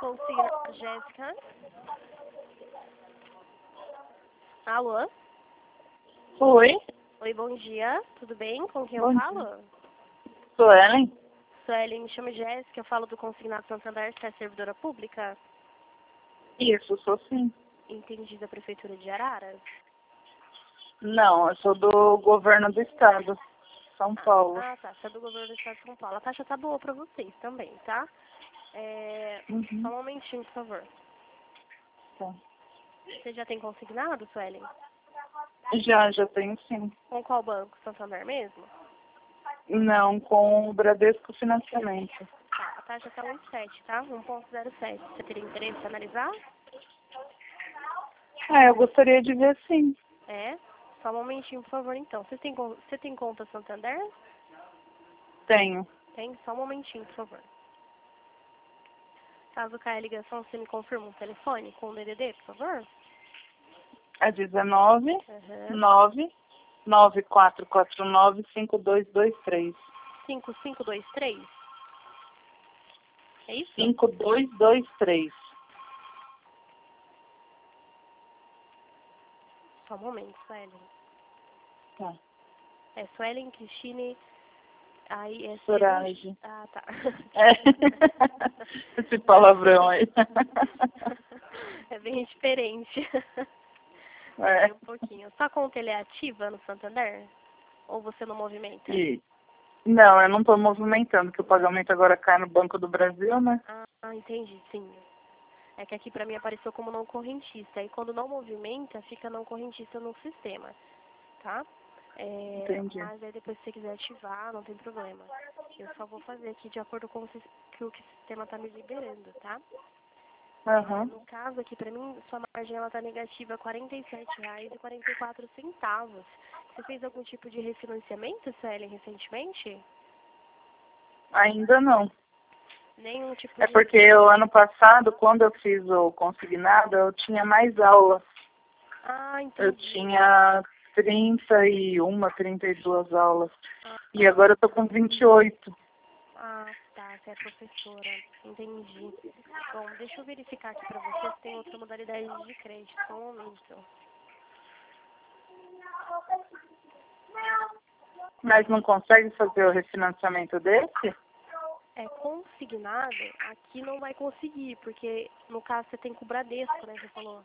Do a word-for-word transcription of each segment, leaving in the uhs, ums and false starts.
consigna Jéssica. Alô? Oi, Oi, bom dia. Tudo bem? Com quem Bom eu dia. falo? sou Ellen. Sueli, me chamo Jéssica, eu falo do Consignado Santander, você é servidora pública? Isso, sou sim. Entendi, da Prefeitura de Araras? Não, eu sou do governo do estado, São Paulo. Ah, tá, você é do governo do estado de São Paulo. A taxa tá boa pra vocês também, tá? É... Só Uhum. um momentinho, por favor. Tá. Você já tem consignado, Suelen? Já, já tenho sim. Com qual banco? Santander mesmo? Não, com o Bradesco Financiamento. Tá, a taxa tá um vírgula sete, tá? um vírgula zero sete. Você teria interesse em analisar? Ah, eu gostaria de ver sim. É? Só um momentinho, por favor, então. Você tem, con- você tem conta Santander? Tenho. Tem? Só um momentinho, por favor. Caso caia a ligação, você me confirma um telefone com o D D D, por favor? É dezenove, Uhum. nove, nove quatro quatro nove, cinco dois dois três. cinco cinco dois três? É isso? cinco dois dois três. Só um momento, Suelen. Tá. É Suelen Cristine... Aí é Sorage. Ceruge- Ah, tá. É. Esse palavrão aí. É bem diferente. É. Peraí um pouquinho. Sua conta ele é ativa no Santander? Ou você não movimenta? E... Não, eu não estou movimentando, que o pagamento agora cai no Banco do Brasil, né? Ah, entendi, sim. É que aqui pra mim apareceu como não correntista. E quando não movimenta, fica não correntista no sistema, tá? É, Entendi. mas aí depois se você quiser ativar, não tem problema. Eu só vou fazer aqui de acordo com o sis- que o que o sistema tá me liberando, tá? Aham. No caso aqui pra mim, sua margem ela tá negativa quarenta e sete reais e quarenta e quatro centavos. Você fez algum tipo de refinanciamento, Suelen, recentemente? Ainda não. Nenhum tipo É de... porque o ano passado, quando eu fiz o consignado, eu tinha mais aulas. Ah, Eu entendi. tinha trinta e uma, trinta e duas aulas. Ah, E agora eu tô com vinte e oito. ah, tá, você é professora. Entendi. Bom, deixa eu verificar aqui pra você se tem outra modalidade de crédito. Só um momento. Mas não consegue fazer o refinanciamento desse? É consignado, aqui não vai conseguir, porque no caso você tem com o Bradesco, né, você falou.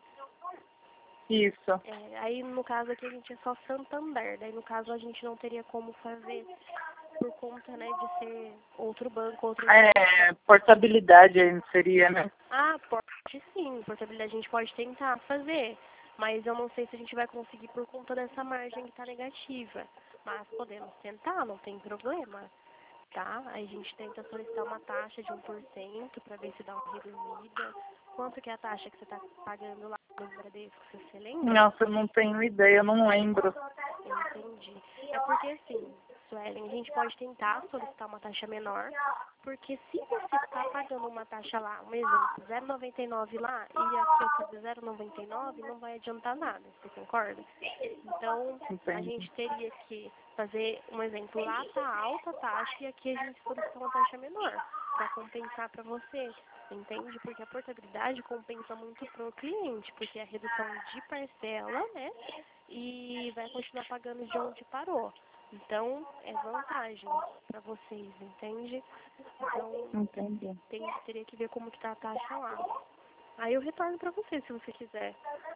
Isso. É, aí no caso aqui a gente é só Santander, daí no caso a gente não teria como fazer por conta, né, de ser outro banco, outro... É, portabilidade aí seria, né? Ah, pode sim, portabilidade a gente pode tentar fazer, mas eu não sei se a gente vai conseguir por conta dessa margem que está negativa. Mas podemos tentar, não tem problema, tá? Aí a gente tenta solicitar uma taxa de um por cento para ver se dá uma reduzida. Quanto que é a taxa que você está pagando lá no Bradesco, você lembra? Nossa, eu não tenho ideia, eu não lembro. Entendi. É porque assim, Suelen, a gente pode tentar solicitar uma taxa menor, porque se você está pagando uma taxa lá, um exemplo, zero vírgula noventa e nove lá, e aqui eu fazer zero vírgula noventa e nove, não vai adiantar nada, você concorda? Então, a Entendi. gente teria que fazer, um exemplo, lá tá alta a taxa e aqui a gente solicitar uma taxa menor, para compensar para você, entende? Porque a portabilidade compensa muito para o cliente, porque é a redução de parcela, né? E vai continuar pagando de onde parou. Então, é vantagem para vocês, entende? Então, Entendi. tem, teria que ver como que tá a taxa lá. Aí eu retorno para você, se você quiser.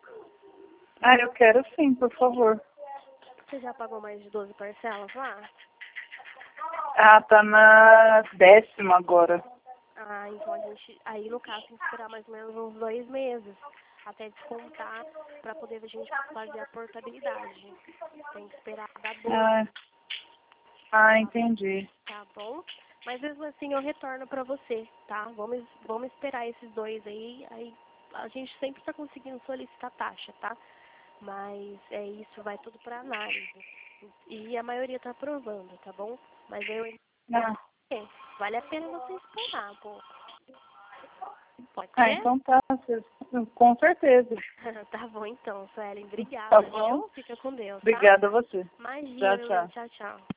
Ah, eu quero sim, por favor. Você já pagou mais de doze parcelas lá? Ah, tá na décima agora. Ah, então a gente... Aí, no caso, tem que esperar mais ou menos uns dois meses até descontar para poder a gente fazer a portabilidade. Tem que esperar dar doze, Ah, ah, entendi. tá bom? Mas mesmo assim eu retorno pra você, tá? Vamos, vamos esperar esses dois aí, aí a gente sempre tá conseguindo solicitar taxa, tá? Mas é isso, vai tudo pra análise. E a maioria tá aprovando, tá bom? Mas eu Ah, é, vale a pena você esperar um pouco. Pode ah, ser? então tá, com certeza. Tá bom então, Suelen. Tá Obrigada, bom? viu? Fica com Deus, tá? Obrigada a você. Tchau, Imagina, tchau. tchau, tchau.